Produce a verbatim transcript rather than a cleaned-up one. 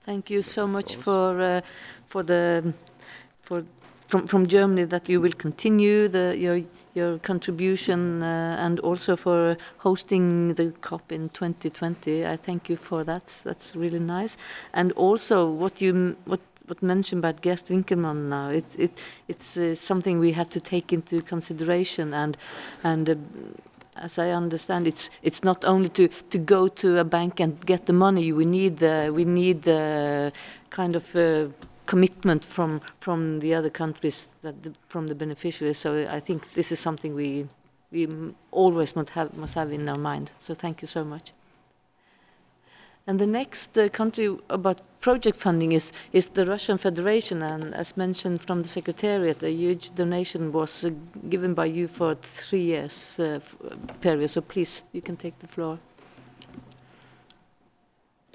Thank you so much So, for uh, for the for from from Germany that you will continue the your your contribution uh, and also for hosting the COP in twenty twenty. I thank you for that. That's really nice. And also what you m- what what mentioned about Gert Winkelmann now, it it it's uh, something we have to take into consideration and and. Uh, as I understand, it's it's not only to, to go to a bank and get the money. We need uh, we need uh, kind of uh, commitment from from the other countries that the, from the beneficiaries. So I think this is something we we m- always must have must have in our mind. So thank you so much. And the next uh, country about project funding is, is the Russian Federation. And as mentioned from the Secretariat, a huge donation was uh, given by you for three years uh, f- period. So please, you can take the floor.